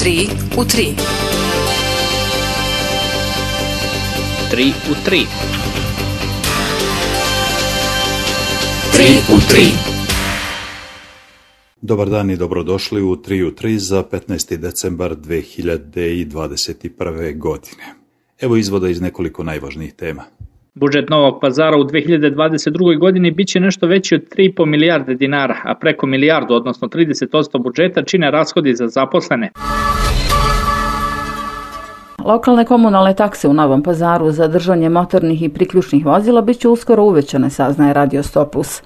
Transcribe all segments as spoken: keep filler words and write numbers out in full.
tri u tri. tri u tri. tri u tri. Dobar dan i dobrodošli u tri u tri za petnaesti decembar dve hiljade dvadeset prve. godine. Evo izvoda iz nekoliko najvažnijih tema. Budžet Novog Pazara u dve hiljade dvadeset drugoj. godini biće nešto veći od tri i po milijarde dinara, a preko milijardu, odnosno trideset posto budžeta, čine rashodi za zaposlene. Lokalne komunalne takse u Novom Pazaru za držanje motornih i priključnih vozila bit će uskoro uvećane, saznaje Radio sto plus.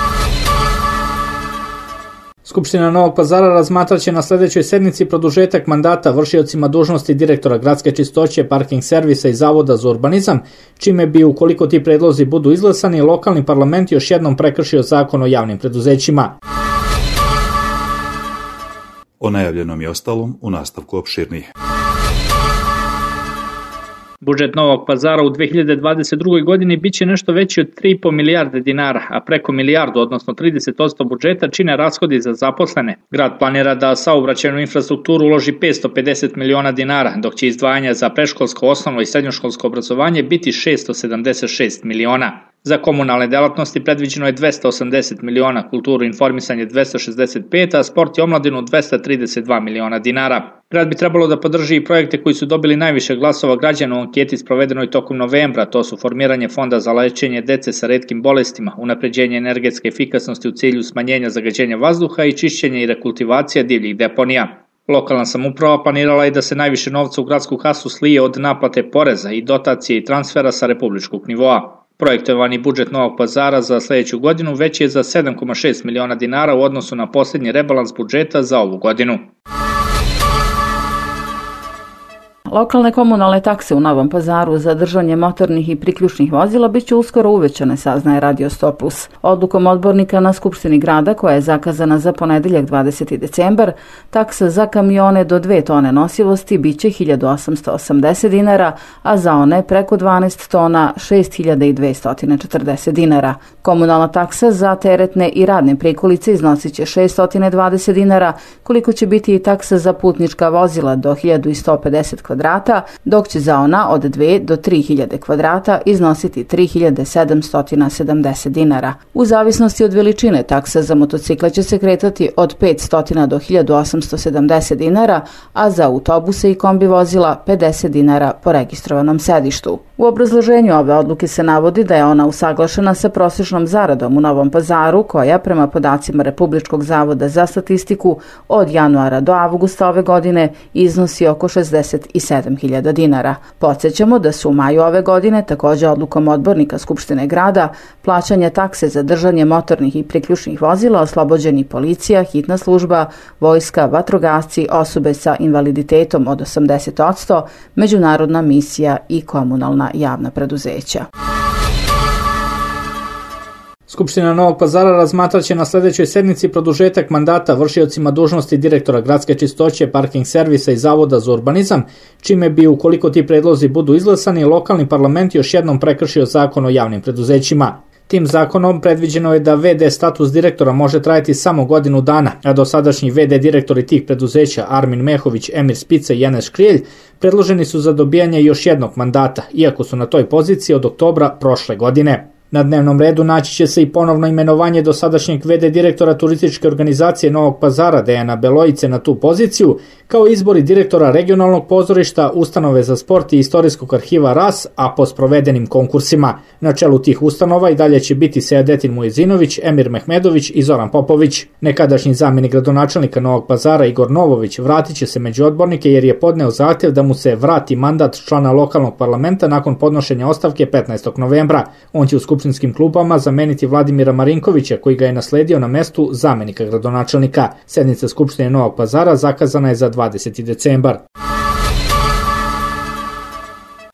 Skupština Novog Pazara razmatraće na sljedećoj sednici produžetak mandata vršiocima dužnosti direktora gradske čistoće, parking servisa i Zavoda za urbanizam, čime bi, ukoliko ti predlozi budu izglasani, lokalni parlament još jednom prekršio zakon o javnim preduzećima. O najavljenom i ostalom u nastavku opširnije. Budžet Novog Pazara u dve hiljade dvadeset drugoj. godini biće nešto veći od tri i po milijarde dinara, a preko milijardu, odnosno trideset posto budžeta, čine rashodi za zaposlene. Grad planira da saobraćajnu infrastrukturu uloži petsto pedeset miliona dinara, dok će izdvajanja za predškolsko, osnovno i srednjoškolsko obrazovanje biti šessto sedamdeset šest miliona. Za komunalne delatnosti predviđeno je dvesta osamdeset miliona, kulturu i informisanje dvesta šezdeset pet, a sport i omladinu dvesta trideset dva miliona dinara. Grad bi trebalo da podrži i projekte koji su dobili najviše glasova građana u anketi sprovedenoj tokom novembra, to su formiranje fonda za lečenje dece sa retkim bolestima, unapređenje energetske efikasnosti u cilju smanjenja zagađenja vazduha i čišćenje i rekultivacija divljih deponija. Lokalna samouprava planirala je da se najviše novca u gradsku kasu slije od naplate poreza i dotacije i transfera sa republičkog nivoa. Projektovani budžet Novog Pazara za sljedeću godinu veći je za sedam zarez šest miliona dinara u odnosu na posljednji rebalans budžeta za ovu godinu. Lokalne komunalne takse u Novom Pazaru za držanje motornih i priključnih vozila bit će uskoro uvećane, saznaje Radio sto plus. Odlukom odbornika na Skupštini grada, koja je zakazana za ponedeljak dvadeseti decembar, taksa za kamione do dve tone nosivosti bit će hiljadu osamsto osamdeset dinara, a za one preko dvanaest tona šest hiljada dvesta četrdeset dinara. Komunalna taksa za teretne i radne prikolice iznosit će šeststo dvadeset dinara, koliko će biti i taksa za putnička vozila do hiljadu sto pedeset kvadrata, dok će za ona od dve do tri hiljade kvadrata iznositi tri hiljade sedamsto sedamdeset dinara. U zavisnosti od veličine, taksa za motocikle će se kretati od petsto do hiljadu osamsto sedamdeset dinara, a za autobuse i kombi vozila pedeset dinara po registrovanom sedištu. U obrazloženju ove odluke se navodi da je ona usaglašena sa prosječnom zaradom u Novom Pazaru, koja prema podacima Republičkog zavoda za statistiku od januara do avgusta ove godine iznosi oko šezdeset sedam hiljada dinara. Podsjećamo da su u maju ove godine također odlukom odbornika Skupštine grada plaćanja takse za držanje motornih i priključnih vozila oslobođeni policija, hitna služba, vojska, vatrogasci, osobe sa invaliditetom od osamdeset posto, međunarodna misija i komunalna javna preduzeća. Skupština Novog Pazara razmatraće na sljedećoj sednici produžetak mandata vršiocima dužnosti direktora gradske čistoće, parking servisa i Zavoda za urbanizam, čime bi, ukoliko ti predlozi budu izglasani, lokalni parlament još jednom prekršio zakon o javnim preduzećima. Tim zakonom predviđeno je da ve de status direktora može trajati samo godinu dana, a dosadašnji ve de direktori tih preduzeća Armin Mehović, Emir Spica i Janez Škrijelj predloženi su za dobijanje još jednog mandata, iako su na toj poziciji od oktobra prošle godine. Na dnevnom redu naći će se i ponovno imenovanje dosadašnjeg ve de direktora turističke organizacije Novog Pazara Dejana Belojice na tu poziciju, kao izbori direktora regionalnog pozorišta, ustanove za sport i istorijskog arhiva R A S, a po sprovedenim konkursima. Na čelu tih ustanova i dalje će biti Sejadetin Mujezinović, Emir Mehmedović i Zoran Popović. Nekadašnji zamjenik gradonačelnika Novog Pazara Igor Novović vratit će se među odbornike jer je podneo zahtjev da mu se vrati mandat člana lokalnog parlamenta nakon podnošenja ostavke petnaestog novembra. On će u skupštinskim klupama zameniti Vladimira Marinkovića, koji ga je nasledio na mestu zamjenika gradonačelnika. Sednica Skupštine Novog Pazara zakazana je za dvadeseti decembar.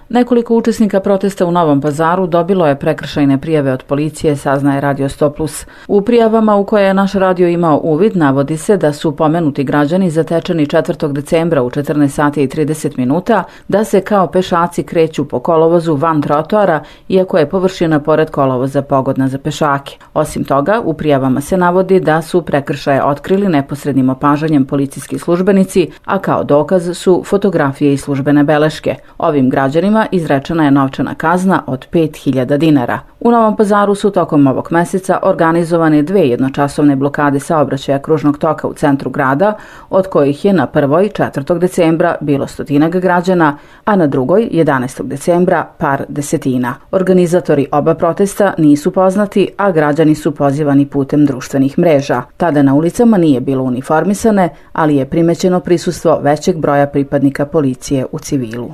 Nekoliko učesnika protesta u Novom Pazaru dobilo je prekršajne prijave od policije, saznaje Radio sto plus. U prijavama u koje je naš radio imao uvid navodi se da su pomenuti građani zatečeni četvrtog decembra u četrnaest sati i trideset minuta da se kao pešaci kreću po kolovozu van trotoara, iako je površina pored kolovoza pogodna za pešake. Osim toga, u prijavama se navodi da su prekršaje otkrili neposrednim opažanjem policijski službenici, a kao dokaz su fotografije i službene beleške. Ovim građanima izrečena je novčana kazna od pet hiljada dinara. U Novom Pazaru su tokom ovog meseca organizovane dve jednočasovne blokade saobraćaja kružnog toka u centru grada, od kojih je na prvoj četvrtog decembra bilo stotinak građana, a na drugoj jedanaestog decembra par desetina. Organizatori oba protesta nisu poznati, a građani su pozivani putem društvenih mreža. Tada na ulicama nije bilo uniformisane, ali je primećeno prisustvo većeg broja pripadnika policije u civilu.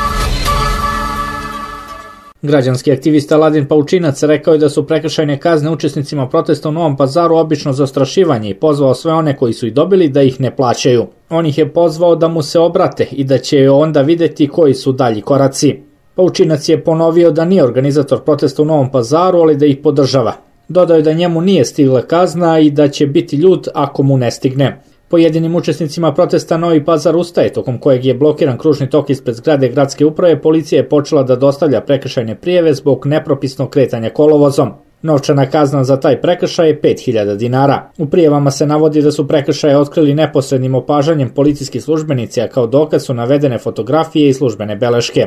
Građanski aktivista Ladin Paučinac rekao je da su prekršajne kazne učesnicima protesta u Novom Pazaru obično zastrašivanje i pozvao sve one koji su ih dobili da ih ne plaćaju. On ih je pozvao da mu se obrate i da će onda videti koji su dalji koraci. Paučinac je ponovio da nije organizator protesta u Novom Pazaru, ali da ih podržava. Dodao je da njemu nije stigla kazna i da će biti ljut ako mu ne stigne. Pojedinim učesnicima protesta Novi Pazar ustaje, tokom kojeg je blokiran kružni tok ispred zgrade gradske uprave, policija je počela da dostavlja prekršajne prijave zbog nepropisnog kretanja kolovozom. Novčana kazna za taj prekršaj je pet hiljada dinara. U prijavama se navodi da su prekršaje otkrili neposrednim opažanjem policijski službenici, a kao dokaz su navedene fotografije i službene beleške.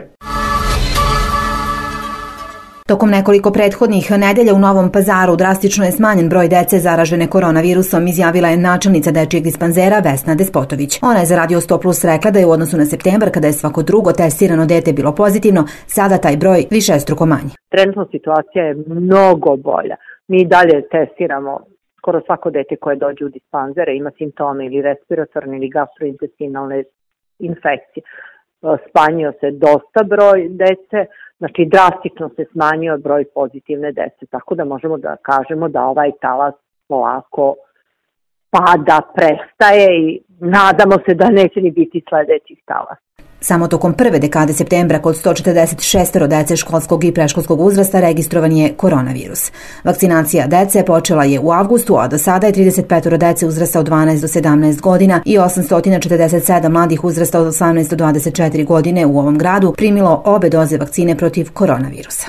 Tokom nekoliko prethodnih nedelja u Novom Pazaru drastično je smanjen broj dece zaražene koronavirusom, izjavila je načelnica dečijeg dispanzera Vesna Despotović. Ona je za Radio sto plus rekla da je u odnosu na septembar, kada je svako drugo testirano dete bilo pozitivno, sada taj broj višestruko manji. Trenutno situacija je mnogo bolja. Mi dalje testiramo skoro svako dete koje dođe u dispanzere, ima simptome ili respiratorne ili gastrointestinalne infekcije. Smanjio se dosta broj dece, znači drastično se smanjio broj pozitivne dece, tako da možemo da kažemo da ovaj talas polako pada, prestaje i nadamo se da neće ni biti sledećih talasa. Samo tokom prve dekade septembra kod sto četrdeset šest dece školskog i preškolskog uzrasta registrovan je koronavirus. Vakcinacija dece počela je u avgustu, a do sada je trideset pet dece uzrasta od dvanaest do sedamnaest godina i osamsto četrdeset sedam mladih uzrasta od osamnaest do dvadeset četiri godine u ovom gradu primilo obe doze vakcine protiv koronavirusa.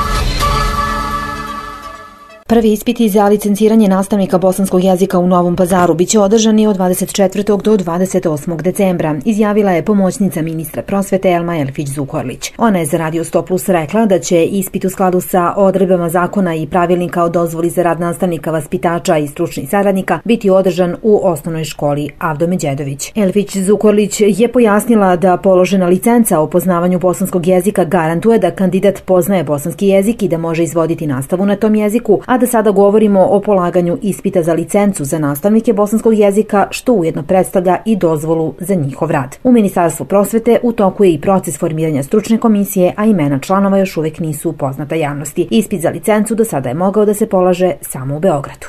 Prvi ispiti za licenciranje nastavnika bosanskog jezika u Novom Pazaru biće održani od dvadeset četvrtog do dvadeset osmog decembra, izjavila je pomoćnica ministra prosvete Elma Elfić-Zukorlić. Ona je za Radio sto plus rekla da će ispit u skladu sa odredbama zakona i pravilnika o dozvoli za rad nastavnika, vaspitača i stručnih saradnika biti održan u osnovnoj školi Avdo Međedović. Elfić-Zukorlić je pojasnila da položena licenca o poznavanju bosanskog jezika garantuje da kandidat poznaje bosanski jezik i da može izvoditi nastavu na tom jeziku, a da sada govorimo o polaganju ispita za licencu za nastavnike bosanskog jezika, što ujedno predstavlja i dozvolu za njihov rad. U Ministarstvu prosvete u toku je i proces formiranja stručne komisije, a imena članova još uvek nisu poznata javnosti. Ispit za licencu do sada je mogao da se polaže samo u Beogradu.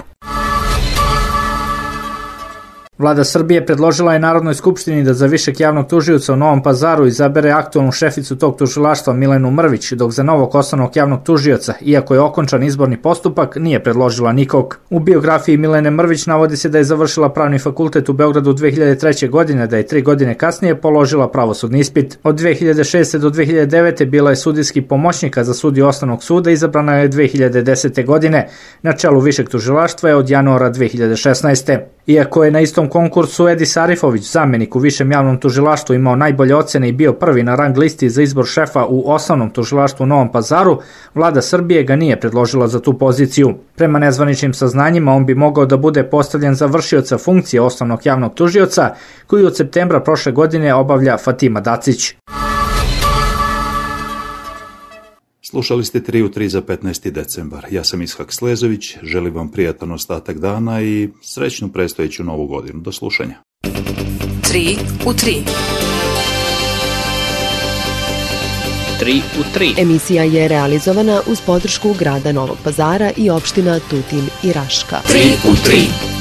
Vlada Srbije predložila je Narodnoj skupštini da za višeg javnog tužioca u Novom Pazaru izabere aktualnu šeficu tog tužilaštva Milenu Mrvić, dok za novog osnovnog javnog tužioca, iako je okončan izborni postupak, nije predložila nikog. U biografiji Milene Mrvić navodi se da je završila pravni fakultet u Beogradu dve hiljade treće. godine, da je tri godine kasnije položila pravosudni ispit. Od dve hiljade šeste. do dve hiljade devete. bila je sudijski pomoćnika za sudiju osnovnog suda, izabrana je dve hiljade desete. godine. Na čelu višeg tužilaštva je od januara dve hiljade šesnaeste. Iako je na istom konkursu Edis Arifović, zamjenik u višem javnom tužilaštvu, imao najbolje ocene i bio prvi na rang listi za izbor šefa u osnovnom tužilaštvu u Novom Pazaru, Vlada Srbije ga nije predložila za tu poziciju. Prema nezvaničnim saznanjima, on bi mogao da bude postavljen za vršioca funkcije osnovnog javnog tužioca, koju od septembra prošle godine obavlja Fatima Dacić. Slušali ste tri u tri za petnaesti decembar. Ja sam Ishak Slezović, želim vam prijatan ostatak dana i srećnu predstojeću novu godinu. Do slušanja. tri u tri. tri u tri. Emisija je realizovana uz podršku grada Novog Pazara i opština Tutin i Raška. tri u tri.